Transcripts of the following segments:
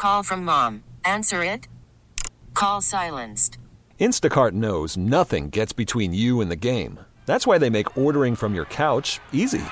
Call from mom. Answer it. Call silenced. Instacart knows nothing gets between you and the game. That's why they make ordering from your couch easy.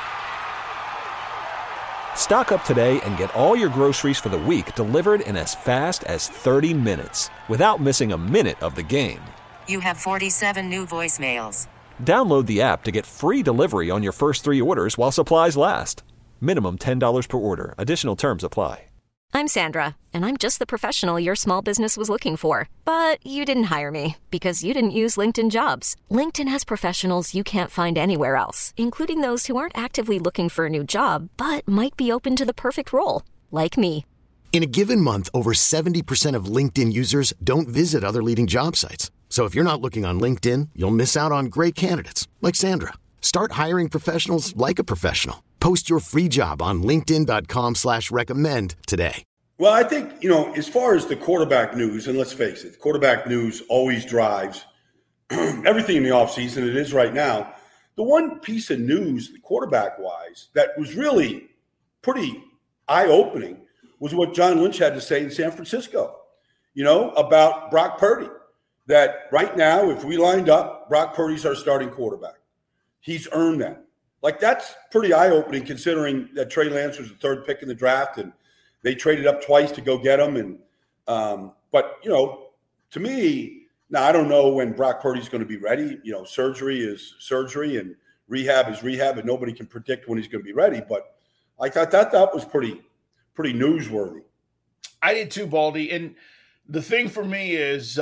Stock up today and get all your groceries for the week delivered in as fast as 30 minutes without missing a minute of the game. You have 47 new voicemails. Download the app to get free delivery on your first 3 orders while supplies last. Minimum $10 per order. Additional terms apply. I'm Sandra, and I'm just the professional your small business was looking for. But you didn't hire me because you didn't use LinkedIn Jobs. LinkedIn has professionals you can't find anywhere else, including those who aren't actively looking for a new job, but might be open to the perfect role, like me. In a given month, over 70% of LinkedIn users don't visit other leading job sites. So if you're not looking on LinkedIn, you'll miss out on great candidates like Sandra. Start hiring professionals like a professional. Post your free job on linkedin.com/recommend today. Well, I think, as far as the quarterback news, and let's face it, quarterback news always drives everything in the offseason. It is right now. The one piece of news, quarterback-wise, that was really pretty eye-opening was what John Lynch had to say in San Francisco, about Brock Purdy. That right now, if we lined up, Brock Purdy's our starting quarterback. He's earned that. That's pretty eye-opening considering that Trey Lance was the 3rd pick in the draft and they traded up twice to go get him. And but, to me, now I don't know when Brock Purdy's going to be ready. Surgery is surgery and rehab is rehab, and nobody can predict when he's going to be ready. But I thought that was pretty newsworthy. I did too, Baldy. And the thing for me is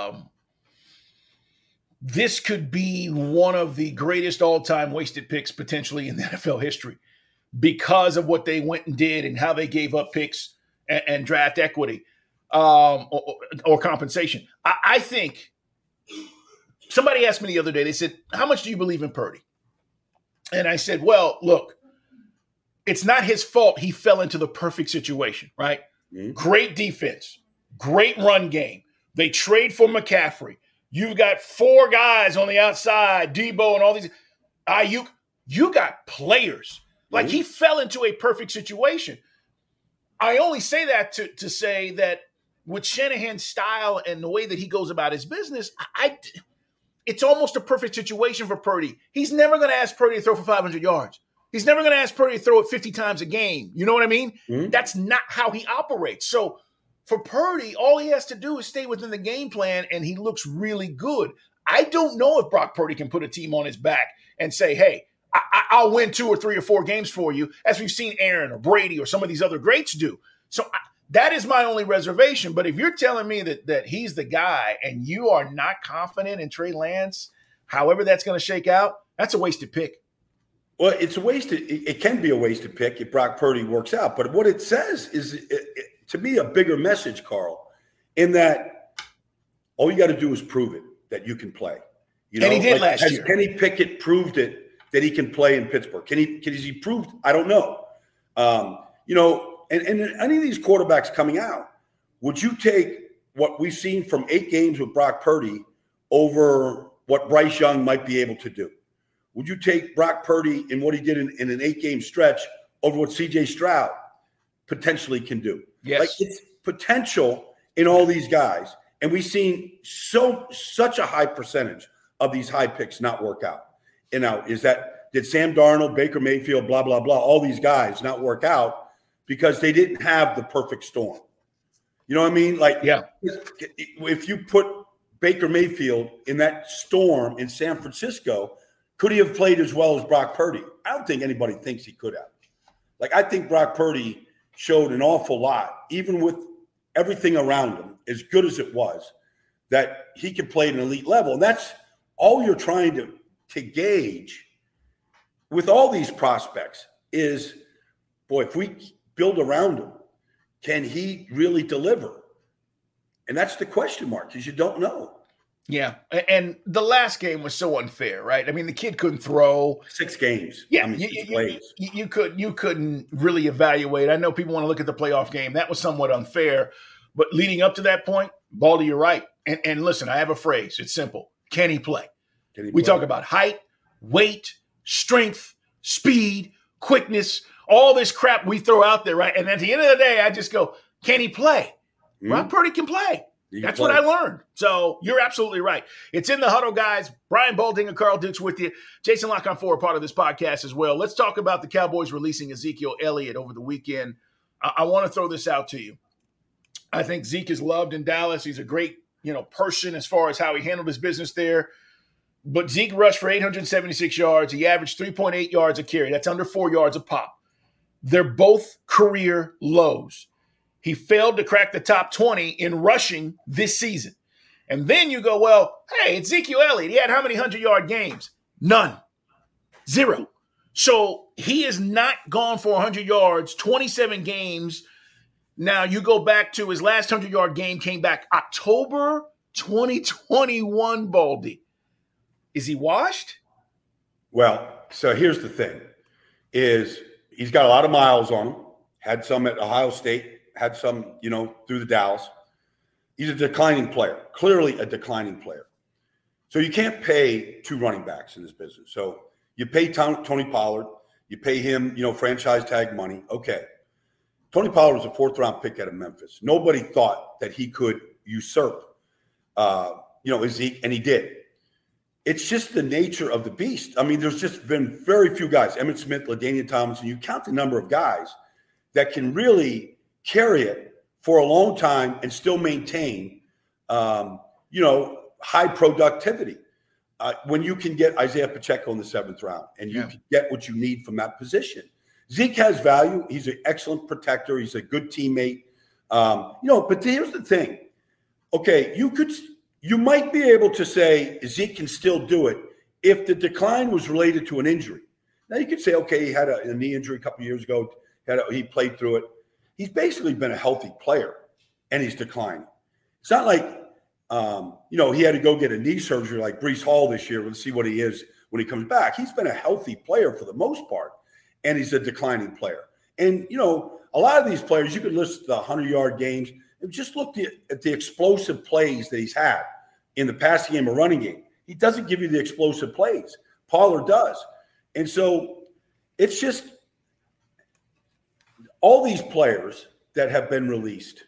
this could be one of the greatest all-time wasted picks potentially in the NFL history because of what they went and did and how they gave up picks and draft equity or compensation. I think somebody asked me the other day, they said, how much do you believe in Purdy? And I said, well, look, it's not his fault he fell into the perfect situation, right? Mm-hmm. Great defense, great run game. They trade for McCaffrey. You've got 4 guys on the outside, Debo and all these. Ayuk, you got players. Like, he fell into a perfect situation. I only say that to say that with Shanahan's style and the way that he goes about his business, it's almost a perfect situation for Purdy. He's never going to ask Purdy to throw for 500 yards. He's never going to ask Purdy to throw it 50 times a game. You know what I mean? Mm-hmm. That's not how he operates. So for Purdy, all he has to do is stay within the game plan, and he looks really good. I don't know if Brock Purdy can put a team on his back and say, hey, I'll win 2 or 3 or 4 games for you, as we've seen Aaron or Brady or some of these other greats do. So that is my only reservation. But if you're telling me that he's the guy and you are not confident in Trey Lance, however that's going to shake out, that's a wasted pick. Well, it's a wasted. It can be a wasted pick if Brock Purdy works out. But what it says is, to me, a bigger message, Carl, in that all you got to do is prove it that you can play. And he did last year. Kenny Pickett proved it that he can play in Pittsburgh. Can he prove? I don't know. And any of these quarterbacks coming out, would you take what we've seen from 8 games with Brock Purdy over what Bryce Young might be able to do? Would you take Brock Purdy in what he did in an 8-game stretch over what C.J. Stroud potentially can do? Yes. It's potential in all these guys. And we've seen such a high percentage of these high picks not work out. And now, did Sam Darnold, Baker Mayfield, blah, blah, blah, all these guys not work out because they didn't have the perfect storm? You know what I mean? If you put Baker Mayfield in that storm in San Francisco, could he have played as well as Brock Purdy? I don't think anybody thinks he could have. I think Brock Purdy showed an awful lot, even with everything around him, as good as it was, that he could play at an elite level. And that's all you're trying to gauge with all these prospects is, boy, if we build around him, can he really deliver? And that's the question mark, because you don't know. Yeah, and the last game was so unfair, right? I mean, the kid couldn't throw 6 games. Yeah, you couldn't really evaluate. I know people want to look at the playoff game. That was somewhat unfair, but leading up to that point, Baldy, you're right. And listen, I have a phrase. It's simple. Can he play? We talk about height, weight, strength, speed, quickness, all this crap we throw out there, right? And at the end of the day, I just go, Can he play? Brock Purdy can play. That's what I learned. So you're absolutely right. It's In the Huddle, guys. Brian Baldinger, Carl Dukes with you. Jason Lock-on-4, part of this podcast as well. Let's talk about the Cowboys releasing Ezekiel Elliott over the weekend. I want to throw this out to you. I think Zeke is loved in Dallas. He's a great, person as far as how he handled his business there. But Zeke rushed for 876 yards. He averaged 3.8 yards a carry. That's under 4 yards a pop. They're both career lows. He failed to crack the top 20 in rushing this season. And then you go, well, hey, it's Ezekiel Elliott. He had how many 100-yard games? None. 0. So he has not gone for 100 yards, 27 games. Now you go back to his last 100-yard game, came back October 2021, Baldy. Is he washed? Well, so here's the thing, is he's got a lot of miles on him, had some at Ohio State, had some, through the Dallas. He's a declining player, clearly a declining player. So you can't pay 2 running backs in this business. So you pay Tony Pollard, you pay him, franchise tag money. Okay. Tony Pollard was a 4th-round pick out of Memphis. Nobody thought that he could usurp, Zeke, and he did. It's just the nature of the beast. I mean, there's just been very few guys, Emmitt Smith, LaDainian Tomlinson, you count the number of guys that can really carry it for a long time and still maintain, high productivity. When you can get Isaiah Pacheco in the 7th round and you can get what you need from that position. Zeke has value. He's an excellent protector. He's a good teammate. But here's the thing. Okay, you might be able to say Zeke can still do it if the decline was related to an injury. Now you could say, okay, he had a knee injury a couple of years ago. He played through it. He's basically been a healthy player, and he's declining. It's not like, he had to go get a knee surgery like Breece Hall this year. Let's see what he is when he comes back. He's been a healthy player for the most part, and he's a declining player. And, a lot of these players, you could list the 100-yard games and just look at the explosive plays that he's had in the passing game or running game. He doesn't give you the explosive plays. Pollard does. And so it's just – all these players that have been released,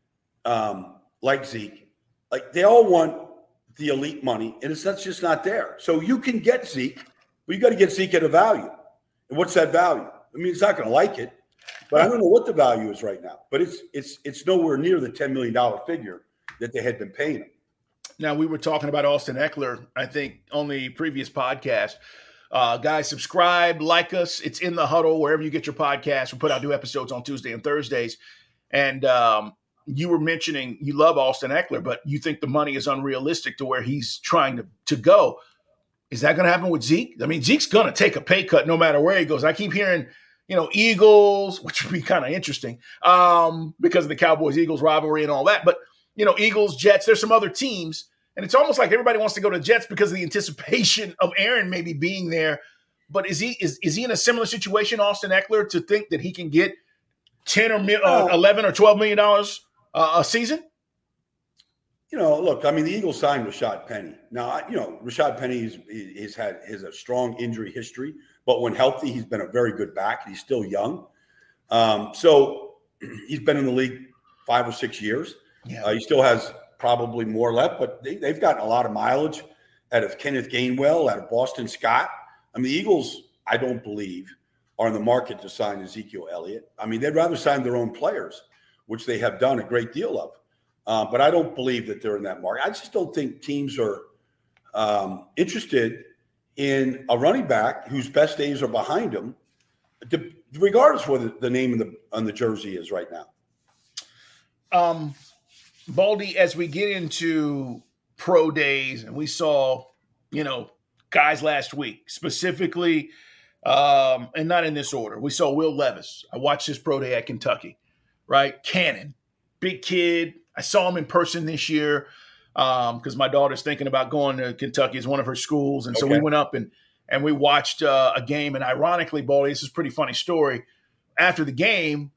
like Zeke, they all want the elite money, and that's just not there. So you can get Zeke, but you got to get Zeke at a value. And what's that value? I mean, it's not going to like it, but I don't know what the value is right now. But it's nowhere near the $10 million figure that they had been paying him. Now, we were talking about Austin Ekeler, I think, on the previous podcast. Guys, subscribe, like us. It's In the Huddle, wherever you get your podcasts. We put out new episodes on Tuesday and Thursdays. And you were mentioning you love Austin Ekeler, but you think the money is unrealistic to where he's trying to go. Is that going to happen with Zeke? I mean, Zeke's going to take a pay cut no matter where he goes. I keep hearing, Eagles, which would be kind of interesting because of the Cowboys-Eagles rivalry and all that. But, Eagles, Jets, there's some other teams. And it's almost like everybody wants to go to Jets because of the anticipation of Aaron maybe being there. But is he in a similar situation, Austin Ekeler, to think that he can get $10 or $11 or $12 million a season? Look, I mean, the Eagles signed Rashad Penny. Now, Rashad Penny has a strong injury history, but when healthy, he's been a very good back. He's still young. So he's been in the league 5 or 6 years. Yeah. He still has probably more left, but they've gotten a lot of mileage out of Kenneth Gainwell, out of Boston Scott. I mean, the Eagles, I don't believe, are in the market to sign Ezekiel Elliott. I mean, they'd rather sign their own players, which they have done a great deal of. But I don't believe that they're in that market. I just don't think teams are interested in a running back whose best days are behind him, regardless of what the name on the jersey is right now. Baldy, as we get into pro days, and we saw, guys last week, specifically, and not in this order. We saw Will Levis. I watched his pro day at Kentucky, right? Cannon, big kid. I saw him in person this year because my daughter's thinking about going to Kentucky as one of her schools. And so we went up and we watched a game. And ironically, Baldy, this is a pretty funny story. After the game,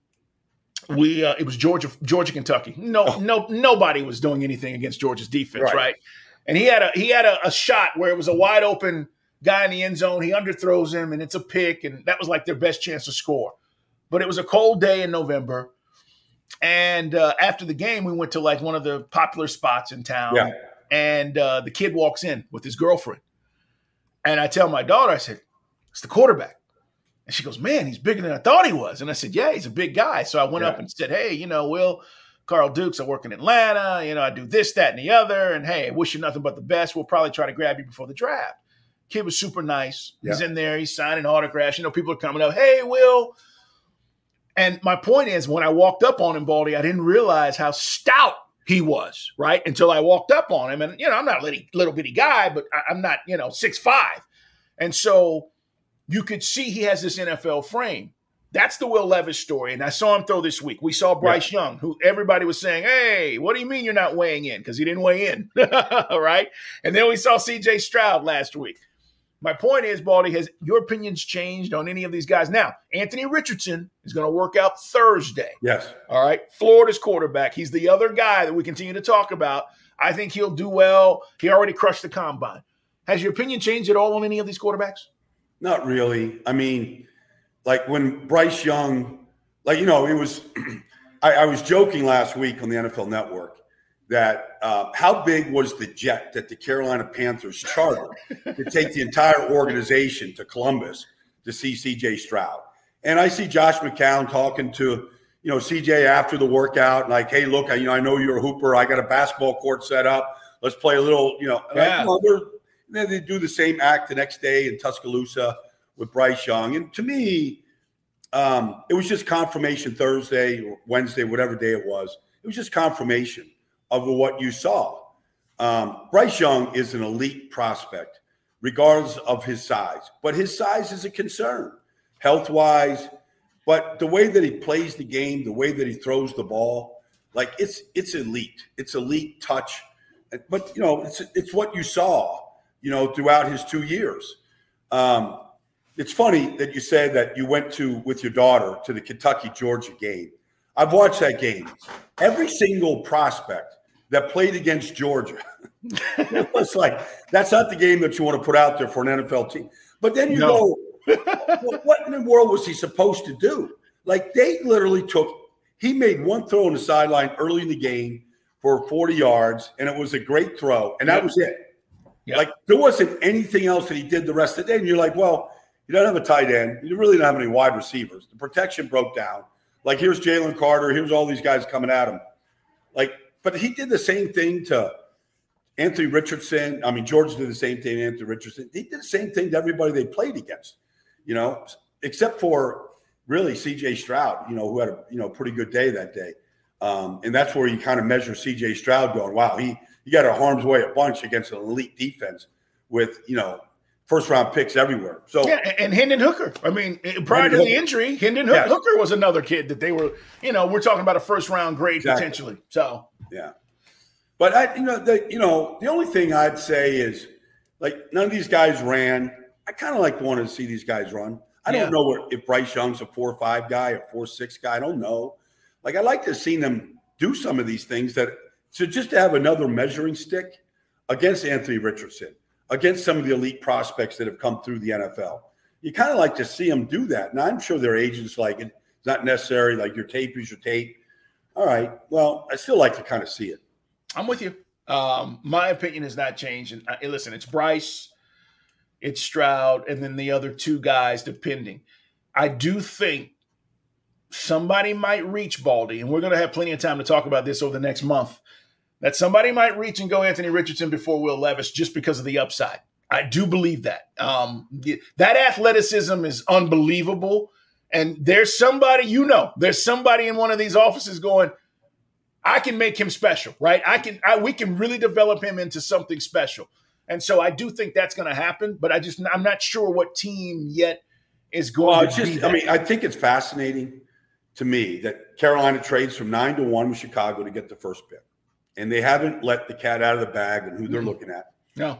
it was Georgia, Kentucky. Nobody was doing anything against Georgia's defense, right? And he had a shot where it was a wide open guy in the end zone. He underthrows him, and it's a pick, and that was like their best chance to score. But it was a cold day in November, And after the game, we went to like one of the popular spots in town. Yeah. And the kid walks in with his girlfriend. And I tell my daughter, I said, it's the quarterback. And she goes, man, he's bigger than I thought he was. And I said, yeah, he's a big guy. So I went up and said, hey, Will, Carl Dukes, I work in Atlanta. I do this, that, and the other. And hey, I wish you nothing but the best. We'll probably try to grab you before the draft. Kid was super nice. He's in there. He's signing autographs. People are coming up. Hey, Will. And my point is, when I walked up on him, Baldy, I didn't realize how stout he was, right? Until I walked up on him. And, I'm not a little bitty guy, but I'm not, 6'5". And so you could see he has this NFL frame. That's the Will Levis story. And I saw him throw this week. We saw Bryce Young, who everybody was saying, hey, what do you mean you're not weighing in? Because he didn't weigh in, right? And then we saw C.J. Stroud last week. My point is, Baldy, has your opinions changed on any of these guys? Now, Anthony Richardson is going to work out Thursday. Yes. All right. Florida's quarterback. He's the other guy that we continue to talk about. I think he'll do well. He already crushed the combine. Has your opinion changed at all on any of these quarterbacks? Not really. I mean, like when Bryce Young, it was I was joking last week on the NFL Network that how big was the jet that the Carolina Panthers chartered to take the entire organization to Columbus to see C.J. Stroud. And I see Josh McCown talking to, C.J. after the workout, like, hey, look, I know you're a hooper. I got a basketball court set up. Let's play a little, they do the same act the next day in Tuscaloosa with Bryce Young. And to me, it was just confirmation Thursday or Wednesday, whatever day it was. It was just confirmation of what you saw. Bryce Young is an elite prospect, regardless of his size. But his size is a concern, health-wise. But the way that he plays the game, the way that he throws the ball, it's elite. It's elite touch. But, it's what you saw, throughout his 2 years. It's funny that you said that you went with your daughter to the Kentucky-Georgia game. I've watched that game. Every single prospect that played against Georgia, it was like, that's not the game that you want to put out there for an NFL team. But then you go, well, what in the world was he supposed to do? They literally he made one throw on the sideline early in the game for 40 yards, and it was a great throw, and that was it. Yep. There wasn't anything else that he did the rest of the day. And you're like, well, you don't have a tight end. You really don't have any wide receivers. The protection broke down. Here's Jalen Carter. Here's all these guys coming at him. But he did the same thing to Anthony Richardson. I mean, George did the same thing to Anthony Richardson. He did the same thing to everybody they played against, except for really C.J. Stroud, who had a, pretty good day that day. And that's where you kind of measure C.J. Stroud going, wow, he got a harm's way a bunch against an elite defense with, first-round picks everywhere. So and Hendon Hooker. I mean, prior to the injury, Hendon Hooker was another kid that they were, we're talking about a first-round grade potentially. So yeah, but the only thing I'd say is none of these guys ran. I kind of wanted to see these guys run. I don't know if Bryce Young's a 4.5 guy, a 4.6 guy. I don't know. I'd like to have seen them do some of these things just to have another measuring stick against Anthony Richardson, against some of the elite prospects that have come through the NFL. You kind of like to see them do that. And I'm sure their agents like it. It's not necessary. Your tape is your tape. All right. Well, I still like to kind of see it. I'm with you. My opinion has not changed. And listen, it's Bryce, it's Stroud, and then the other two guys, depending. I do think somebody might reach, Baldy, and we're going to have plenty of time to talk about this over the next month, that somebody might reach and go Anthony Richardson before Will Levis just because of the upside. I do believe that. That athleticism is unbelievable. And there's somebody, there's somebody in one of these offices going, I can make him special, right? We can really develop him into something special. And so I do think that's going to happen, but I'm not sure what team yet is going to be that. I mean, I think it's fascinating to me that Carolina trades from 9-1 with Chicago to get the first pick. And they haven't let the cat out of the bag and who they're looking at. No.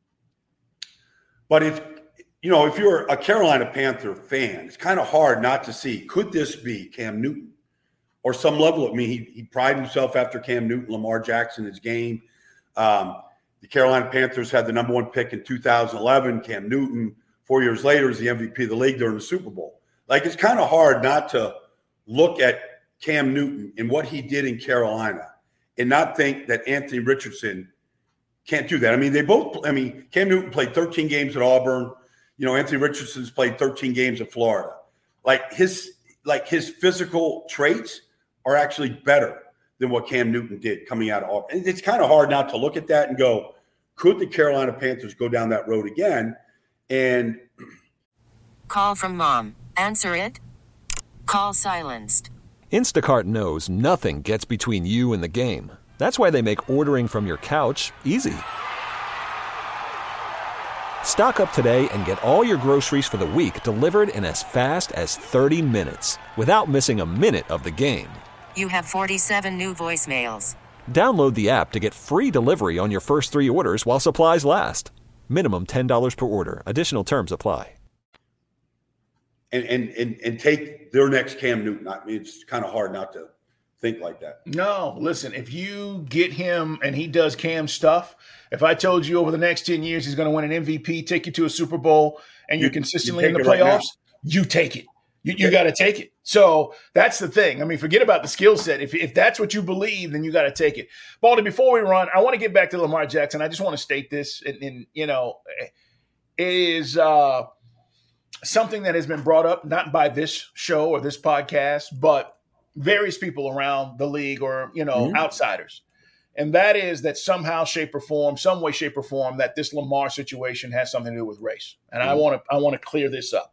But if you're a Carolina Panther fan, it's kind of hard not to see, could this be Cam Newton? Or some level. I mean, he prided himself after Cam Newton, Lamar Jackson, his game. The Carolina Panthers had the number one pick in 2011. Cam Newton, 4 years later, is the MVP of the league during the Super Bowl. It's kind of hard not to look at Cam Newton and what he did in Carolina and not think that Anthony Richardson can't do that. I mean, Cam Newton played 13 games at Auburn. You know, Anthony Richardson's played 13 games at Florida. Like his physical traits are actually better than what Cam Newton did coming out of Auburn. And it's kind of hard not to look at that and go, could the Carolina Panthers go down that road again? And Call from mom. Answer it. Call silenced. Instacart knows nothing gets between you and the game. That's why they make ordering from your couch easy. Stock up today and get all your groceries for the week delivered in as fast as 30 minutes without missing a minute of the game. You have 47 new voicemails. Download the app to get free delivery on your first 3 orders while supplies last. Minimum $10 per order. Additional terms apply. And take their next Cam Newton. I mean, it's kind of hard not to think like that. No, listen, if you get him and he does Cam stuff, if I told you over the next 10 years he's going to win an MVP, take you to a Super Bowl, and you're consistently in the playoffs, you take it. You got to take it. So that's the thing. I mean, forget about the skill set. If that's what you believe, then you got to take it. Baldy, before we run, I want to get back to Lamar Jackson. I just want to state this, and you know, it is something that has been brought up, not by this show or this podcast, but various people around the league or, you know, outsiders. And that is that somehow, shape or form, some way, shape or form, that this Lamar situation has something to do with race. And I want to clear this up.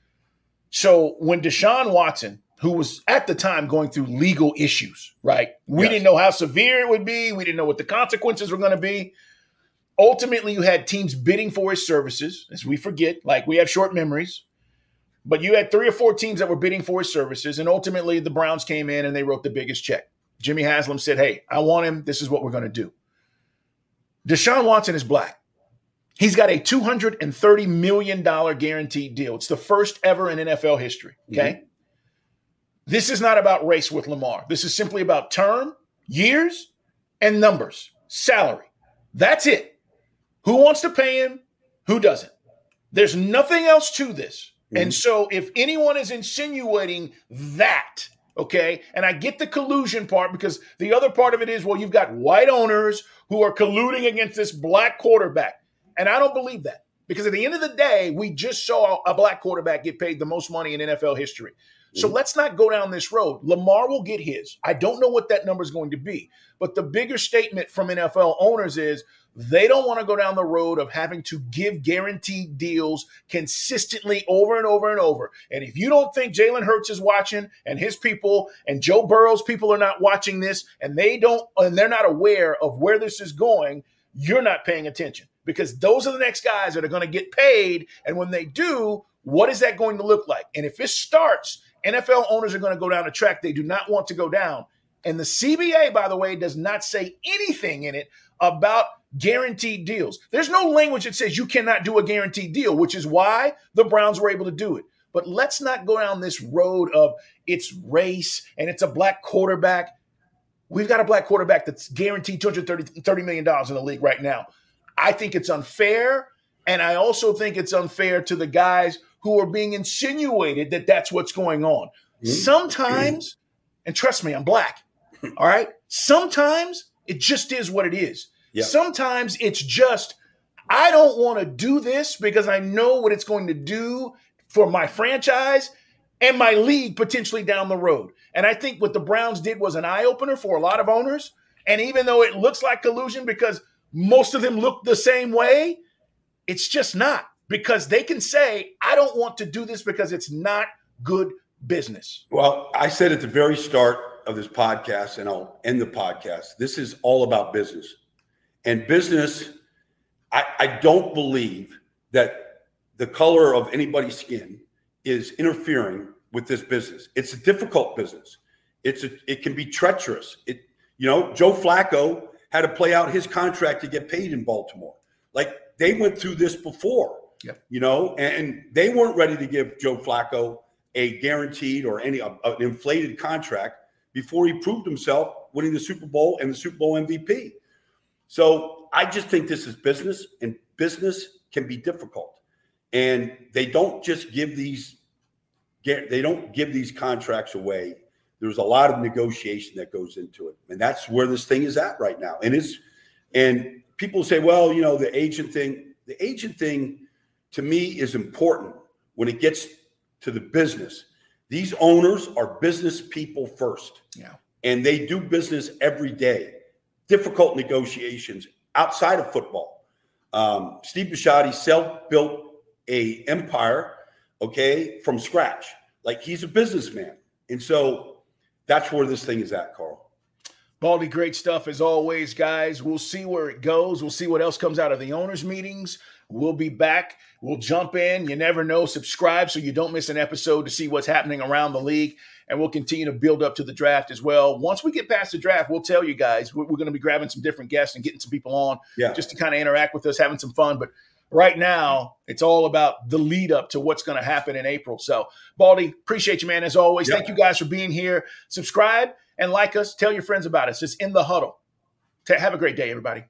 So when Deshaun Watson, who was at the time going through legal issues, right? We didn't know how severe it would be. We didn't know what the consequences were going to be. Ultimately, you had teams bidding for his services, as we forget, like we have short memories. But you had 3 or 4 teams that were bidding for his services, and ultimately the Browns came in and they wrote the biggest check. Jimmy Haslam said, hey, I want him. This is what we're going to do. Deshaun Watson is black. He's got a $230 million guaranteed deal. It's the first ever in NFL history, okay? This is not about race with Lamar. This is simply about term, years, and numbers, salary. That's it. Who wants to pay him? Who doesn't? There's nothing else to this. And so if anyone is insinuating that, okay, and I get the collusion part because the other part of it is, well, you've got white owners who are colluding against this black quarterback. And I don't believe that because at the end of the day, we just saw a black quarterback get paid the most money in NFL history. So let's not go down this road. Lamar will get his. I don't know what that number is going to be. But the bigger statement from NFL owners is they don't want to go down the road of having to give guaranteed deals consistently over and over and over. And if you don't think Jalen Hurts is watching and his people and Joe Burrow's people are not watching this and they're not aware of where this is going, you're not paying attention because those are the next guys that are going to get paid. And when they do, what is that going to look like? And if it starts, NFL owners are going to go down a track they do not want to go down. And the CBA, by the way, does not say anything in it about guaranteed deals. There's no language that says you cannot do a guaranteed deal, which is why the Browns were able to do it. But let's not go down this road of it's race and it's a black quarterback. We've got a black quarterback that's guaranteed $230 million in the league right now. I think it's unfair. And I also think it's unfair to the guys who are being insinuated that that's what's going on. Sometimes, and trust me, I'm black. All right. Sometimes it just is what it is. Yep. Sometimes it's just, I don't want to do this because I know what it's going to do for my franchise and my league potentially down the road. And I think what the Browns did was an eye-opener for a lot of owners. And even though it looks like collusion because most of them look the same way, it's just not. Because they can say, I don't want to do this because it's not good business. Well, I said at the very start of this podcast, and I'll end the podcast, this is all about business. And business, I don't believe that the color of anybody's skin is interfering with this business. It's a difficult business. It can be treacherous. Joe Flacco had to play out his contract to get paid in Baltimore. Like they went through this before. Yep. And they weren't ready to give Joe Flacco a guaranteed or an inflated contract before he proved himself winning the Super Bowl and the Super Bowl MVP. So I just think this is business, and business can be difficult. And they don't just give these contracts away there's a lot of negotiation that goes into it. And that's where this thing is at right now. And people say, well, you know, the agent thing to me is important when it gets to the business. These owners are business people first. Yeah. And they do business every day. Difficult negotiations outside of football. Steve Bisciotti self-built a empire, okay, from scratch. Like, he's a businessman. And so that's where this thing is at, Carl. Baldy, great stuff as always, guys. We'll see where it goes. We'll see what else comes out of the owners' meetings. We'll be back. We'll jump in. You never know. Subscribe so you don't miss an episode to see what's happening around the league. And we'll continue to build up to the draft as well. Once we get past the draft, we'll tell you guys. We're going to be grabbing some different guests and getting some people on just to kind of interact with us, having some fun. But right now, it's all about the lead up to what's going to happen in April. So, Baldy, appreciate you, man, as always. Thank you guys for being here. Subscribe and like us. Tell your friends about us. It's In the Huddle. Have a great day, everybody.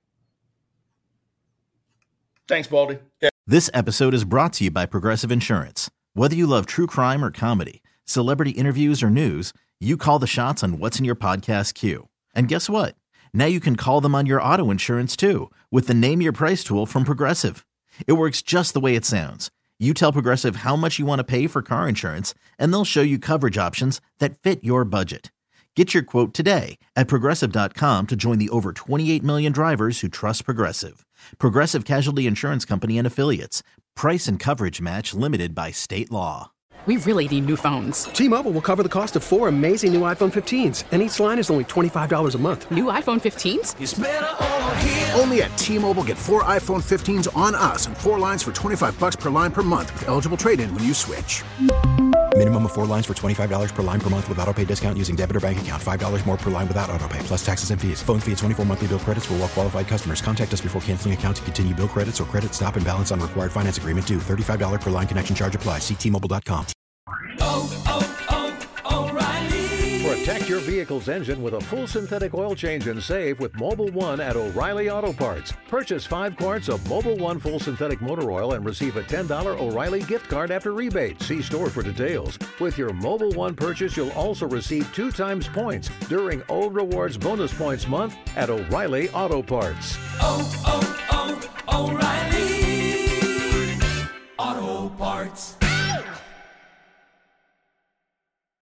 Thanks, Baldy. This episode is brought to you by Progressive Insurance. Whether you love true crime or comedy, celebrity interviews or news, you call the shots on what's in your podcast queue. And guess what? Now you can call them on your auto insurance too with the Name Your Price tool from Progressive. It works just the way it sounds. You tell Progressive how much you want to pay for car insurance, and they'll show you coverage options that fit your budget. Get your quote today at Progressive.com to join the over 28 million drivers who trust Progressive. Progressive Casualty Insurance Company and Affiliates. Price and coverage match limited by state law. We really need new phones. T-Mobile will cover the cost of 4 amazing new iPhone 15s, and each line is only $25 a month. New iPhone 15s? It's better over here. Only at T-Mobile, get 4 iPhone 15s on us and 4 lines for $25 per line per month with eligible trade-in when you switch. Minimum of 4 lines for $25 per line per month with autopay discount using debit or bank account. $5 more per line without autopay, plus taxes and fees. Phone fee at 24 monthly bill credits for well-qualified customers. Contact us before canceling account to continue bill credits or credit stop and balance on required finance agreement due. $35 per line connection charge applies. See T-Mobile.com. O'Reilly. Protect your vehicle's engine with a full synthetic oil change and save with Mobil 1 at O'Reilly Auto Parts. Purchase 5 quarts of Mobil 1 full synthetic motor oil and receive a $10 O'Reilly gift card after rebate. See store for details. With your Mobil 1 purchase, you'll also receive 2 times points during Old Rewards Bonus Points Month at O'Reilly Auto Parts. O'Reilly Auto Parts.